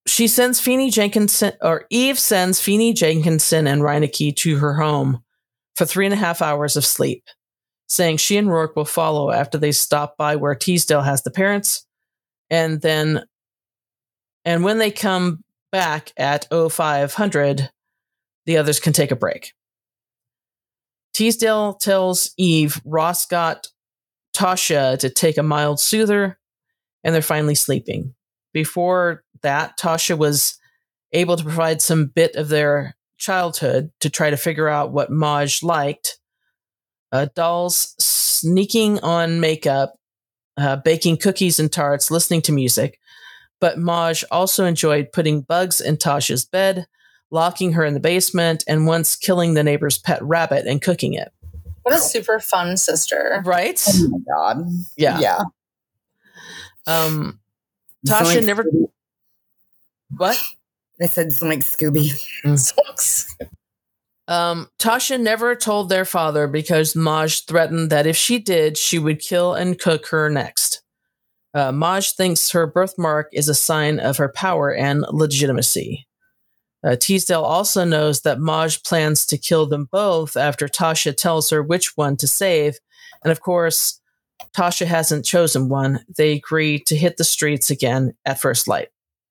she sends Feeney Jenkinson, or Eve sends Feeney Jenkinson and Reineke to her home for three and a half hours of sleep, saying she and Rourke will follow after they stop by where Teasdale has the parents. And then, and when they come back at oh five hundred, the others can take a break. Teasdale tells Eve Ross got Tasha to take a mild soother, and they're finally sleeping. Before that, Tasha was able to provide some bit of their childhood to try to figure out what Maj liked. Uh, dolls sneaking on makeup, uh, baking cookies and tarts, listening to music. But Maj also enjoyed putting bugs in Tasha's bed, locking her in the basement, and once killing the neighbor's pet rabbit and cooking it. What a super fun sister. Right? Oh my God. Yeah. Yeah. Um, Tasha Zoink never... Scooby. What? I said Zoink Scooby. Mm. Um, Tasha never told their father because Maj threatened that if she did, she would kill and cook her next. Uh, Maj thinks her birthmark is a sign of her power and legitimacy. Uh, Teasdale also knows that Maj plans to kill them both after Tasha tells her which one to save. And of course, Tasha hasn't chosen one. They agree to hit the streets again at first light.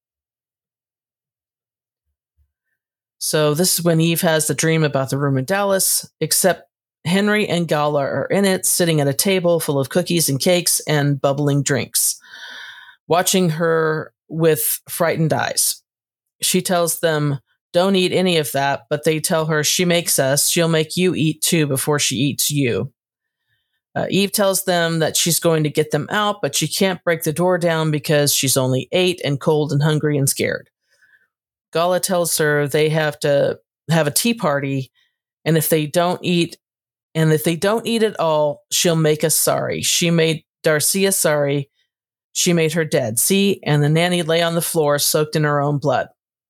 So this is when Eve has the dream about the room in Dallas, except Henry and Gala are in it, sitting at a table full of cookies and cakes and bubbling drinks, watching her with frightened eyes. She tells them, don't eat any of that, but they tell her she makes us, she'll make you eat too before she eats you. Uh, Eve tells them that she's going to get them out, but she can't break the door down because she's only eight and cold and hungry and scared. Gala tells her they have to have a tea party, and if they don't eat, and if they don't eat at all, she'll make us sorry. She made Darcia sorry. She made her dead. See? And the nanny lay on the floor, soaked in her own blood.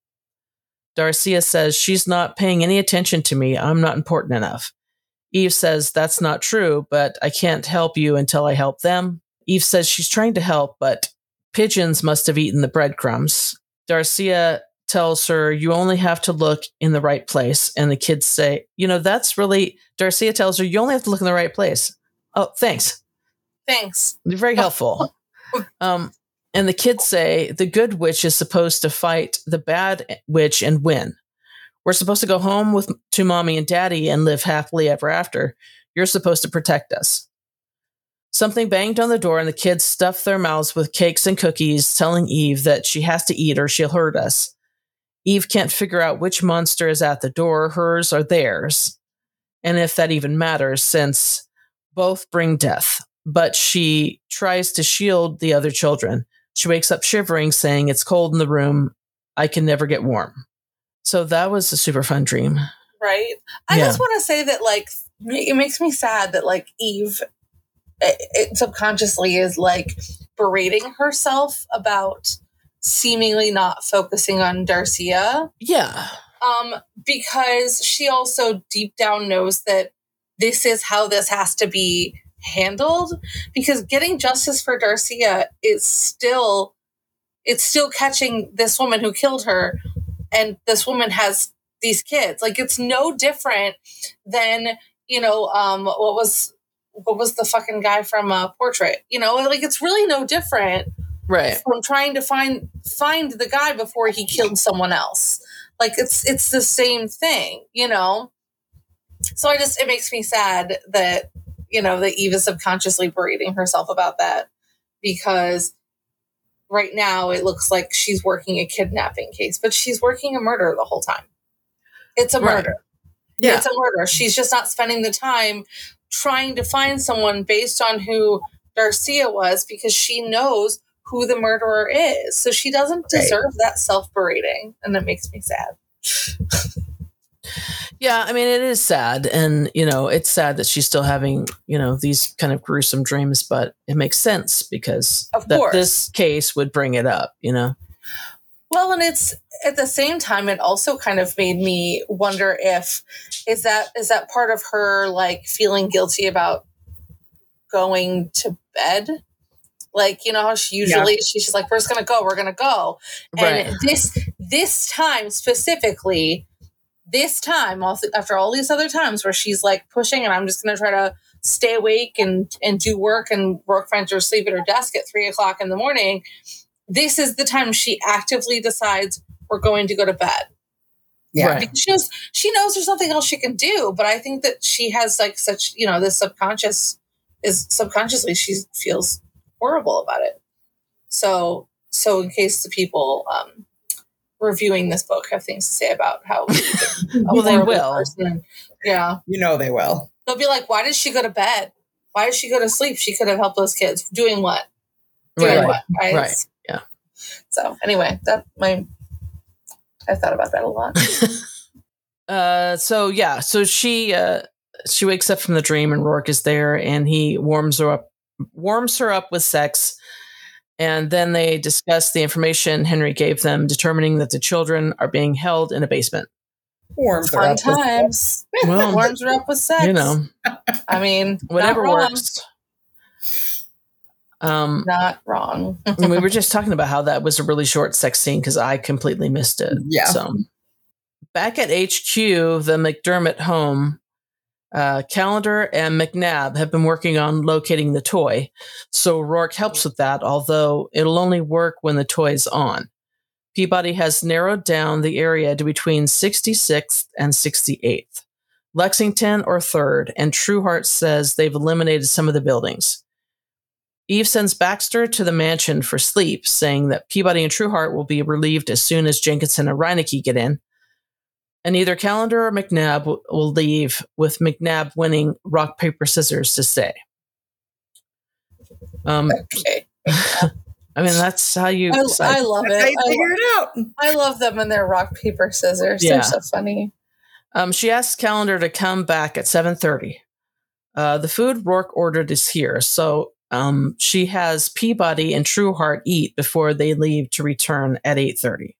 Darcia says, she's not paying any attention to me. I'm not important enough. Eve says, that's not true, but I can't help you until I help them. Eve says she's trying to help, but pigeons must have eaten the breadcrumbs. Darcia tells her, you only have to look in the right place. And the kids say, you know, that's really, Darcia tells her, you only have to look in the right place. Oh, thanks. Thanks. You're very helpful. um, and the kids say, the good witch is supposed to fight the bad witch and win. We're supposed to go home with to mommy and daddy and live happily ever after. You're supposed to protect us. Something banged on the door and the kids stuffed their mouths with cakes and cookies, telling Eve that she has to eat or she'll hurt us. Eve can't figure out which monster is at the door, hers or theirs, and if that even matters, since both bring death. But she tries to shield the other children. She wakes up shivering, saying, it's cold in the room. I can never get warm. So that was a super fun dream. Right? I Yeah. just want to say that, like, it makes me sad that, like, Eve it, it subconsciously is, like, berating herself about seemingly not focusing on Darcia. Yeah. Um, because she also deep down knows that this is how this has to be handled. Because getting justice for Darcia is still, it's still catching this woman who killed her, and this woman has these kids. Like, it's no different than, you know, um, what was, what was the fucking guy from uh, Portrait? You know, like, it's really no different. Right. From trying to find find the guy before he killed someone else. Like, it's it's the same thing, you know? So I just, it makes me sad that, you know, that Eve is subconsciously berating herself about that, because right now it looks like she's working a kidnapping case, but she's working a murder the whole time. It's a murder. Right. Yeah. It's a murder. She's just not spending the time trying to find someone based on who Darcia was, because she knows who the murderer is. So she doesn't deserve right. that self-berating, and that makes me sad. Yeah, I mean, it is sad, and, you know, it's sad that she's still having, you know, these kind of gruesome dreams, but it makes sense because of that course. This case would bring it up, you know? Well, and it's, at the same time, it also kind of made me wonder if, is that is that part of her, like, feeling guilty about going to bed? Like, you know how she usually, yeah. she's just like, we're just going to go, we're going to go. And right. this, this time specifically, this time, after all these other times where she's like pushing and I'm just going to try to stay awake and, and do work and work finds her asleep at her desk at three o'clock in the morning. This is the time she actively decides we're going to go to bed. Yeah. Right. Because she knows, she knows there's nothing else she can do, but I think that she has like such, you know, this subconscious is subconsciously she feels horrible about it. So, so in case the people um, reviewing this book have things to say about how well, they will. Person, yeah. You know, they will. They'll be like, why did she go to bed? Why did she go to sleep? She could have helped those kids. Doing what? Doing right. what? Right. Right. Yeah. So anyway, that my, I thought about that a lot. uh, so yeah, so she, uh, she wakes up from the dream and Rourke is there and he warms her up, warms her up with sex. And then they discuss the information Henry gave them, determining that the children are being held in a basement. Warms her Fun up times. Well, warms her up with sex. You know, I mean, whatever not works. Um, not wrong. And we were just talking about how that was a really short sex scene because I completely missed it. Yeah. So back at H Q, the McDermott home, uh, Calendar and McNabb have been working on locating the toy. So Rourke helps with that, although it'll only work when the toy is on. Peabody has narrowed down the area to between sixty-sixth and sixty-eighth, Lexington or third, and Trueheart says they've eliminated some of the buildings. Eve sends Baxter to the mansion for sleep, saying that Peabody and Trueheart will be relieved as soon as Jenkinson and Reinecke get in. And either Calendar or McNabb will, will leave, with McNabb winning rock, paper, scissors to stay. Um, okay. I mean, that's how you... I, I love it. I figured it out. I love them and their rock, paper, scissors. Yeah. They're so funny. Um, she asks Calendar to come back at seven thirty. Uh, the food Rourke ordered is here, so um, she has Peabody and Trueheart eat before they leave to return at eight thirty.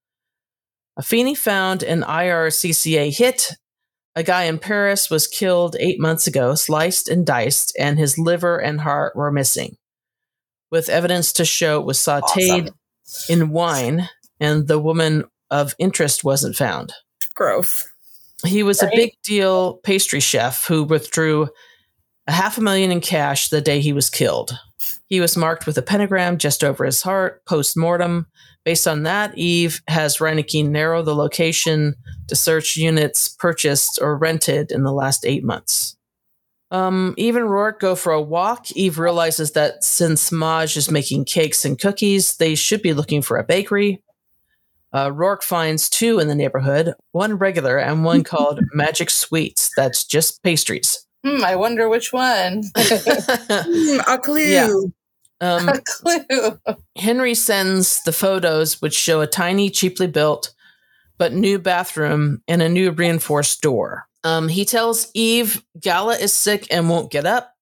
Feeney found an I R C C A hit. A guy in Paris was killed eight months ago, sliced and diced, and his liver and heart were missing, with evidence to show it was sautéed awesome. in wine, and the woman of interest wasn't found. Gross. He was right. a big deal pastry chef who withdrew a half a million in cash the day he was killed. He was marked with a pentagram just over his heart, post-mortem. Based on that, Eve has Reinecke narrow the location to search units purchased or rented in the last eight months. Um, Eve and Rourke go for a walk. Eve realizes that since Maj is making cakes and cookies, they should be looking for a bakery. Uh, Rourke finds two in the neighborhood, one regular and one called Magic Sweets. That's just pastries. Hmm, I wonder which one. mm, a clue. Yeah. Um, a clue. Henry sends the photos, which show a tiny, cheaply built, but new bathroom and a new reinforced door. Um, he tells Eve Gala is sick and won't get up.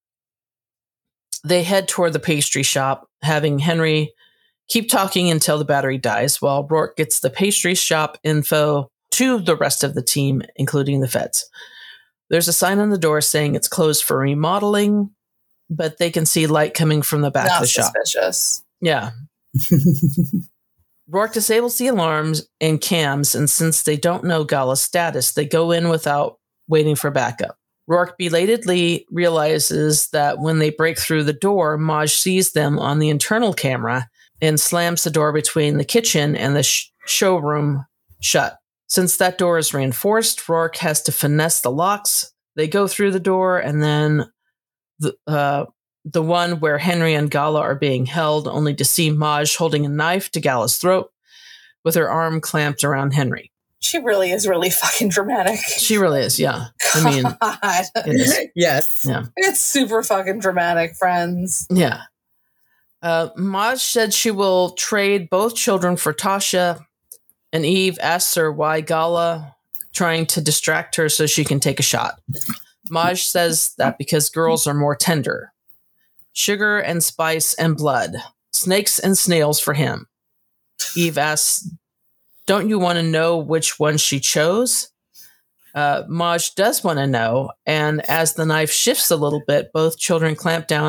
They head toward the pastry shop, having Henry keep talking until the battery dies, while Rourke gets the pastry shop info to the rest of the team, including the feds. There's a sign on the door saying it's closed for remodeling, but they can see light coming from the back Not of the shop. Suspicious. Yeah. Rourke disables the alarms and cams, and since they don't know Gala's status, they go in without waiting for backup. Rourke belatedly realizes that when they break through the door, Maj sees them on the internal camera and slams the door between the kitchen and the sh- showroom shut. Since that door is reinforced, Rourke has to finesse the locks. They go through the door, and then the uh, the one where Henry and Gala are being held, only to see Maj holding a knife to Gala's throat with her arm clamped around Henry. She really is really fucking dramatic. She really is, yeah. I mean, God. it is. Yes. Yeah. It's super fucking dramatic, friends. Yeah. Uh, Maj said she will trade both children for Tasha, and Eve asks her why Gala trying to distract her so she can take a shot. Maj says that because girls are more tender. Sugar and spice and blood. Snakes and snails for him. Eve asks, don't you want to know which one she chose? Uh, Maj does want to know, and as the knife shifts a little bit, both children clamp down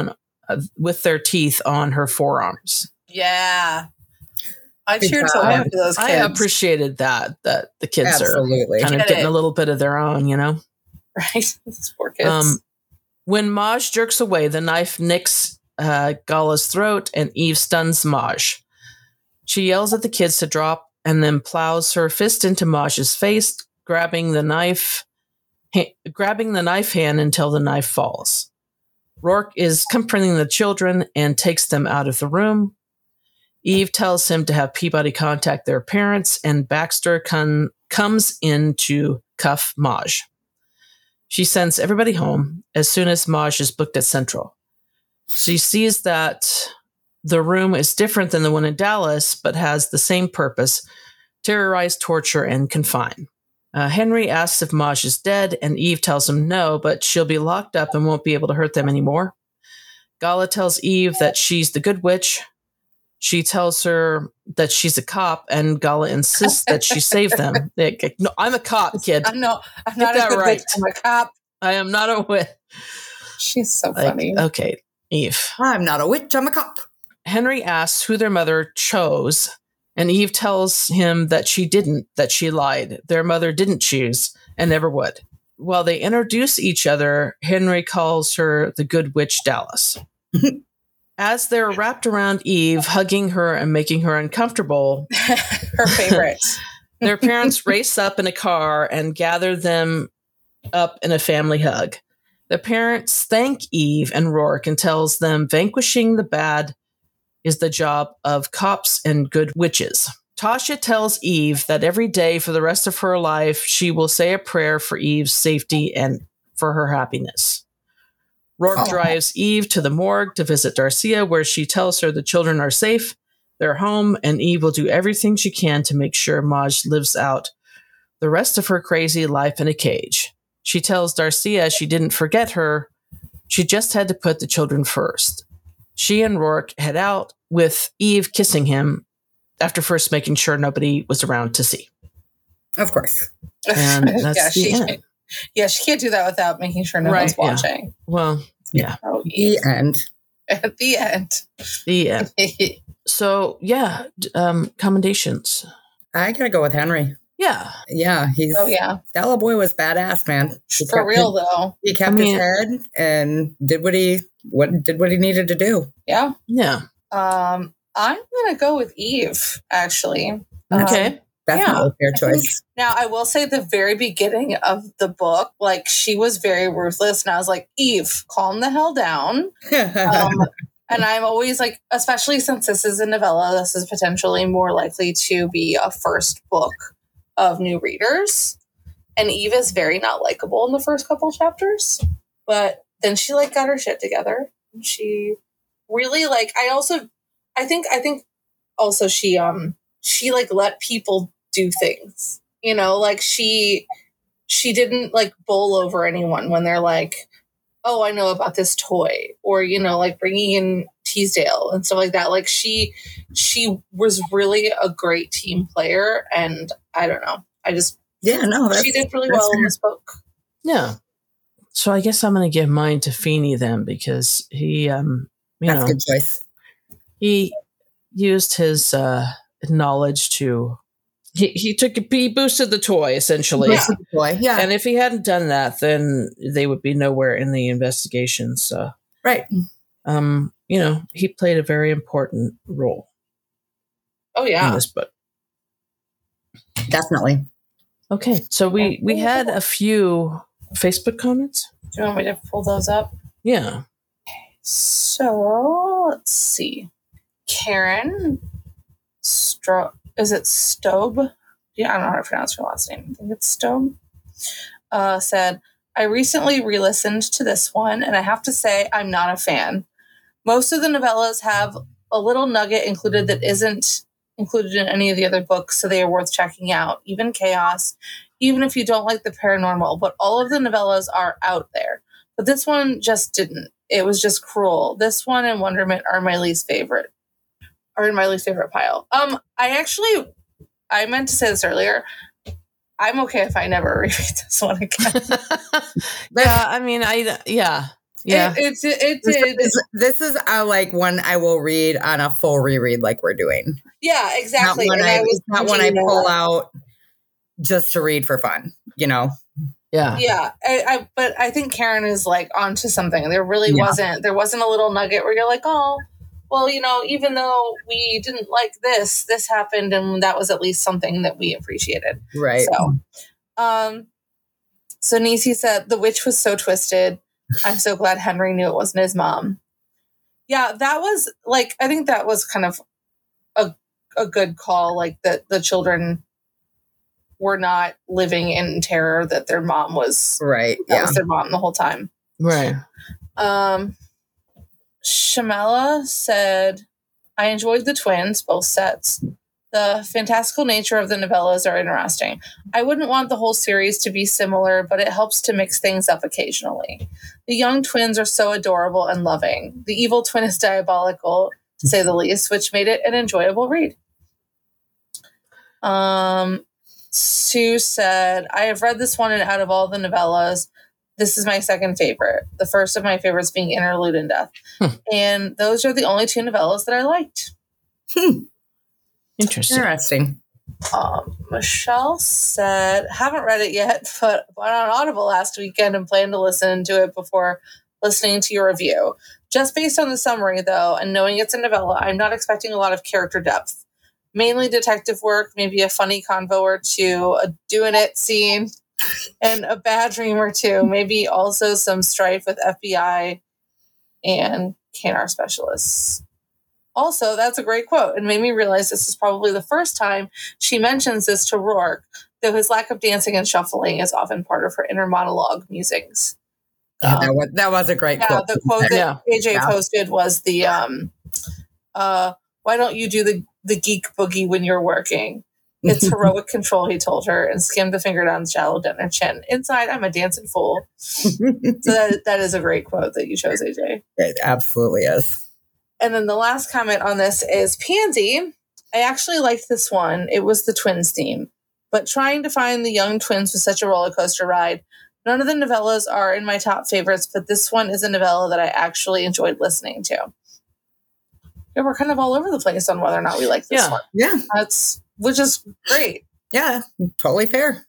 with their teeth on her forearms. Yeah. I Good cheered so job. hard for those kids. I appreciated that, that the kids Absolutely. are kind of Get getting it. a little bit of their own, you know? Right? Those poor kids. Um, when Maj jerks away, the knife nicks uh, Gala's throat and Eve stuns Maj. She yells at the kids to drop and then plows her fist into Maj's face, grabbing the knife, ha- grabbing the knife hand until the knife falls. Rourke is confronting the children and takes them out of the room. Eve tells him to have Peabody contact their parents, and Baxter con- comes in to cuff Maj. She sends everybody home as soon as Maj is booked at Central. She sees that the room is different than the one in Dallas, but has the same purpose: terrorize, torture, and confine. Uh, Henry asks if Maj is dead, and Eve tells him no, but she'll be locked up and won't be able to hurt them anymore. Gala tells Eve that she's the good witch. She tells her that she's a cop, and Gala insists that she save them. They, no, I'm a cop, kid. I'm no, I'm Get not that a good right. witch. I'm a cop. I am not a witch. She's so Like, funny. okay, Eve. I'm not a witch, I'm a cop. Henry asks who their mother chose, and Eve tells him that she didn't, that she lied. Their mother didn't choose and never would. While they introduce each other, Henry calls her the good witch Dallas. As they're wrapped around Eve, hugging her and making her uncomfortable, Her favorite. their parents race up in a car and gather them up in a family hug. The parents thank Eve and Rourke and tells them vanquishing the bad is the job of cops and good witches. Tasha tells Eve that every day for the rest of her life, she will say a prayer for Eve's safety and for her happiness. Rourke Oh. drives Eve to the morgue to visit Darcia, where she tells her the children are safe, they're home, and Eve will do everything she can to make sure Maj lives out the rest of her crazy life in a cage. She tells Darcia she didn't forget her, she just had to put the children first. She and Rourke head out, with Eve kissing him after first making sure nobody was around to see. Of course. And that's yeah, the she end. can't, yeah, she can't do that without making sure no Right, one's yeah. watching. Well, yeah, Oh, The end. At the end. the end. So, yeah, d- um, commendations. I gotta go with Henry. Yeah. Yeah, he's Oh yeah, Stella Boy was badass, man. He for kept real his- though. He kept I mean- his head and did what he what did what he needed to do. Yeah. Yeah. Um, I'm gonna go with Eve actually. Um, Okay. That's Yeah, not a fair I think- choice. Now, I will say the very beginning of the book, like she was very ruthless, and I was like, Eve, calm the hell down. Um, and I'm always like, especially since this is a novella, this is potentially more likely to be a first book of new readers. And Eve is very not likable in the first couple chapters, but then she like got her shit together. And she really like. I also, I think, I think also she um she like let people do things, you know, like she she didn't like bowl over anyone when they're like, oh, I know about this toy, or you know, like bringing in Teasdale and stuff like that. Like she she was really a great team player, and I don't know, I just yeah, no, that's, she did really that's well in fair. this book. Yeah. So I guess I'm going to give mine to Feeney then, because he, um, you That's know, a good choice. he used his uh, knowledge to, he, he took, he boosted the toy essentially. Yeah. Boy, yeah, And if he hadn't done that, then they would be nowhere in the investigation. So, right. um, you know, he played a very important role Oh in yeah, this book. Definitely. Okay. So we, we had a few Facebook comments. do you want me to pull those up? Yeah. So let's see. Karen Stro is it Stobe? Yeah, I don't know how to pronounce her last name. I think it's Stobe. Uh, said, I recently re-listened to this one, and I have to say I'm not a fan. Most of the novellas have a little nugget included that isn't included in any of the other books, so they are worth checking out. Even Chaos, even if you don't like the paranormal, but all of the novellas are out there. But this one just didn't. It was just cruel. This one and Wonderment are my least favorite. Are in my least favorite pile. Um, I actually, I meant to say this earlier. I'm okay if I never reread this one again. Yeah. I mean, I, yeah. Yeah. It, it, it This did. is, this is a, like one I will read on a full reread like we're doing. Yeah, exactly. Not one and I, I was it's not one I thinking pull that. out just to read for fun, you know? Yeah. Yeah, I, I, but I think Karen is like onto something. There really Yeah. wasn't. There wasn't a little nugget where you're like, oh, well, you know, even though we didn't like this, this happened, and that was at least something that we appreciated. Right. So, um, so Nisi said the witch was so twisted. I'm so glad Henry knew it wasn't his mom. Yeah, that was like I think that was kind of a a good call. Like that the children were not living in terror that their mom was Right. that Yeah. was their mom the whole time. Right. Um, Shamela said, I enjoyed the twins, both sets. The fantastical nature of the novellas are interesting. I wouldn't want the whole series to be similar, but it helps to mix things up occasionally. The young twins are so adorable and loving. The evil twin is diabolical, to say the least, which made it an enjoyable read. Um, Sue said, I have read this one, and out of all the novellas, this is my second favorite. The first of my favorites being Interlude in Death. Hmm. And those are the only two novellas that I liked. Hmm. Interesting. Interesting. Um, Michelle said, haven't read it yet, but went on Audible last weekend and plan to listen to it before listening to your review. Just based on the summary, though, and knowing it's a novella, I'm not expecting a lot of character depth. Mainly detective work, maybe a funny convo or two, a doing it scene, and a bad dream or two. Maybe also some strife with F B I and K N R specialists. Also, that's a great quote and made me realize this is probably the first time she mentions this to Rourke, though his lack of dancing and shuffling is often part of her inner monologue musings. Yeah, Um, that was that was a great yeah, quote. the quote that Yeah. A J Yeah. posted was the, um, uh, why don't you do the, the geek boogie when you're working? It's heroic control, he told her, and skimmed a finger down the shallow down her chin. Inside, I'm a dancing fool. So that, that is a great quote that you chose, A J. It absolutely is. And then the last comment on this is Pansy. I actually liked this one. It was the twins theme. But trying to find the young twins was such a roller coaster ride. None of the novellas are in my top favorites, but this one is a novella that I actually enjoyed listening to. Yeah, we're kind of all over the place on whether or not we like this Yeah. one. Yeah. That's which is great. Yeah. Totally fair.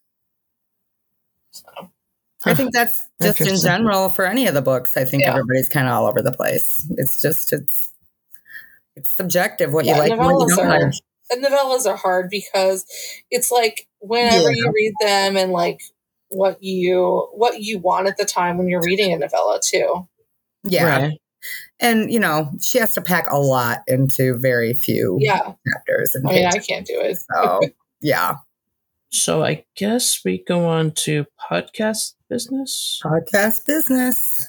I think that's just in Interesting. general for any of the books. I think Yeah. everybody's kind of all over the place. It's just it's it's subjective what Yeah, you like and what you novellas don't are- like. And novellas are hard because it's like whenever Yeah. you read them and like what you what you want at the time when you're reading a novella too. Yeah. Right. And you know, she has to pack a lot into very few Yeah. chapters and I mean, I pages. can't do it. So yeah. So I guess we go on to podcast business. Podcast business.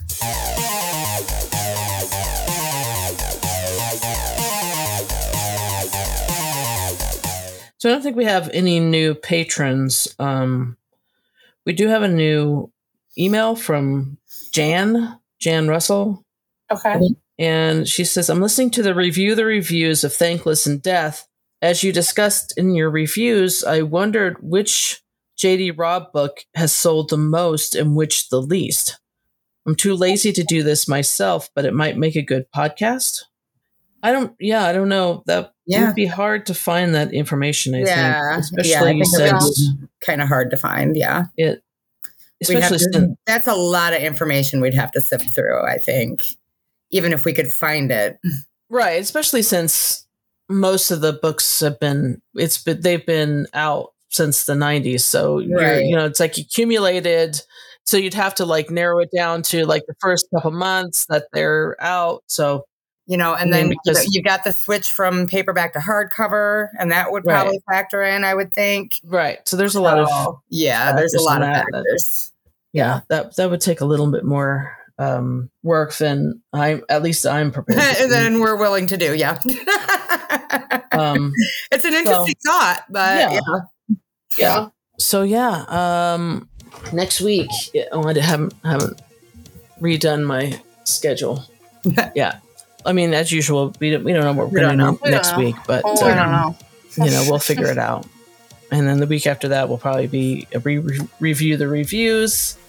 So I don't think we have any new patrons. Um, we do have a new email from Jan, Jan Russell. Okay. And she says, I'm listening to the review the reviews of Thankless and Death. As you discussed in your reviews, I wondered which J D Robb book has sold the most and which the least. I'm too lazy to do this myself, but it might make a good podcast. I don't, yeah, I don't know. That Yeah. would be hard to find that information, I Yeah. think. Especially yeah, I think since kind of hard to find. Yeah. it, We'd have especially to- since, that's a lot of information we'd have to sift through, I think. Even if we could find it. right, especially since most of the books have been, it's been, they've been out since the nineties. So, you're, Right. you know, it's like accumulated. So you'd have to like narrow it down to like the first couple months that they're out. So, You know, and I then mean, because- you got the switch from paperback to hardcover, and that would Right. probably factor in, I would think. right. So there's a lot of, So, yeah, there's a factors lot in of that, that- factors. yeah, that, that would take a little bit more um, work than I'm, at least I'm prepared to do. And then we're willing to do, yeah. um, It's an interesting thought, but yeah. yeah. Yeah. So yeah, um, next week. Oh, I haven't haven't redone my schedule. Yeah, I mean, as usual, we don't we don't know what We we're don't going know. to do We don't next know. week, but Oh, I don't um, know. you know, we'll figure it out. And then the week after that will probably be a re- re- review the reviews,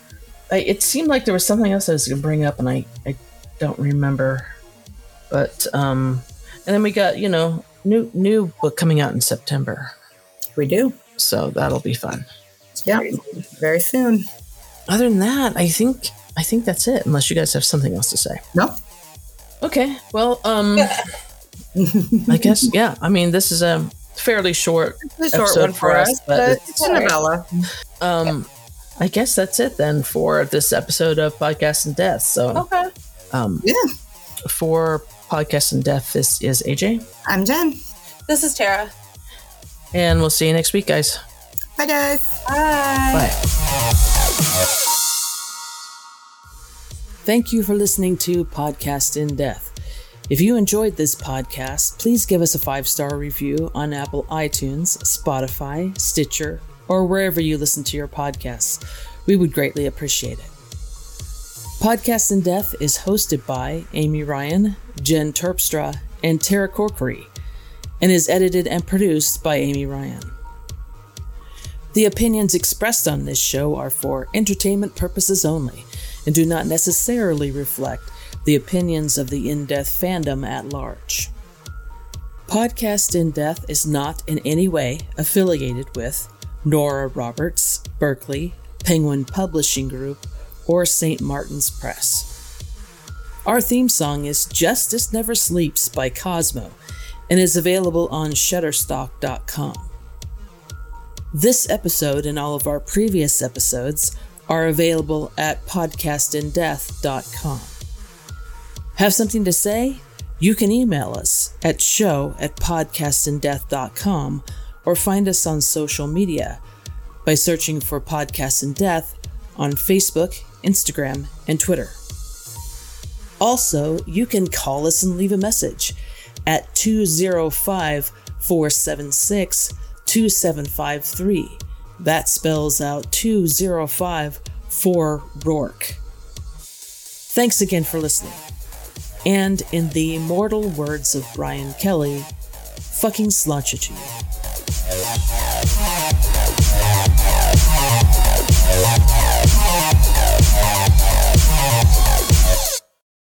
I, it seemed like there was something else I was going to bring up, and I, I don't remember. But um, and then we got you know new new book coming out in September. We do. So that'll be fun. Yeah, very soon. Other than that, I think I think that's it. Unless you guys have something else to say. No. Okay. Well, um, I guess yeah. I mean, this is a fairly short, it's a short one for us, but, but it's, it's a novella. Um, I guess that's it then for this episode of Podcast and Death. So, okay. Um, yeah. For Podcast and Death, this is A J. I'm Jen. This is Tara. And we'll see you next week, guys. Bye, guys. Bye. Bye. Thank you for listening to Podcast in Death. If you enjoyed this podcast, please give us a five-star review on Apple iTunes, Spotify, Stitcher, or wherever you listen to your podcasts. We would greatly appreciate it. Podcast in Death is hosted by Amy Ryan, Jen Terpstra, and Tara Corkery, and is edited and produced by Amy Ryan. The opinions expressed on this show are for entertainment purposes only, and do not necessarily reflect the opinions of the In Death fandom at large. Podcast in Death is not in any way affiliated with Nora Roberts, Berkeley, Penguin Publishing Group, or Saint Martin's Press. Our theme song is Justice Never Sleeps by Cosmo and is available on Shutterstock dot com. This episode and all of our previous episodes are available at podcast in death dot com. Have something to say? You can email us at show at podcast in death dot com or find us on social media by searching for Podcast in Death on Facebook, Instagram, and Twitter. Also, you can call us and leave a message at two oh five, four seven six, two seven five three. That spells out two oh five for Rourke. Thanks again for listening. And in the immortal words of Brian Kelly, fucking slouch at you.